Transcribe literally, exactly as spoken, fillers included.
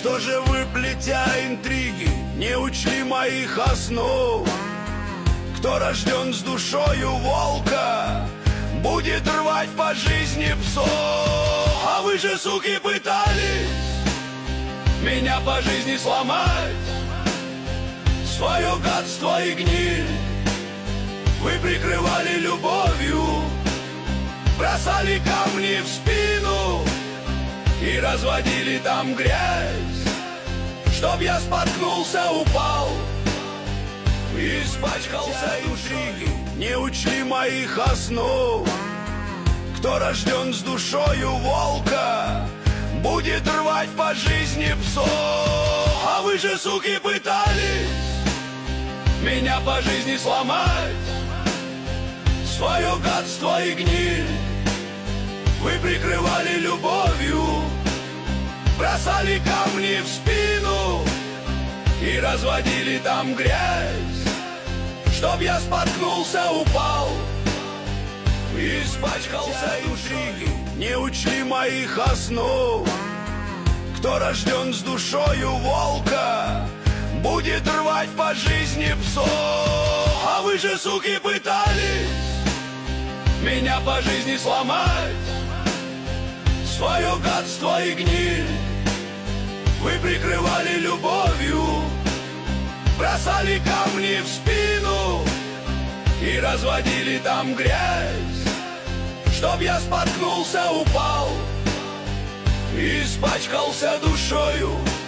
Что же вы, плетя интриги, не учли моих основ? Кто рожден с душою волка, будет рвать по жизни псов. А вы же, суки, пытались меня по жизни сломать. Свое гадство и гниль вы прикрывали любовью, бросали камни в спину и разводили там грязь, чтоб я споткнулся, упал и испачкался интриги. Не учли моих основ. Кто рожден с душою волка, будет рвать по жизни псов. А вы же, суки, пытались меня по жизни сломать. Свое гадство и гниль вы прикрывали любовью, бросали камни в спину и разводили там грязь, чтоб я споткнулся, упал и испачкался интриги. Не учли моих основ. Кто рожден с душою волка, будет рвать по жизни псов. А вы же, суки, пытались меня по жизни сломать. Свое гадство и гниль вы прикрывали любовью, бросали камни в спину и разводили там грязь, чтоб я споткнулся, упал и испачкался душою.